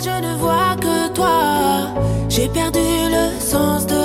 je ne vois que toi. J'ai perdu le sens de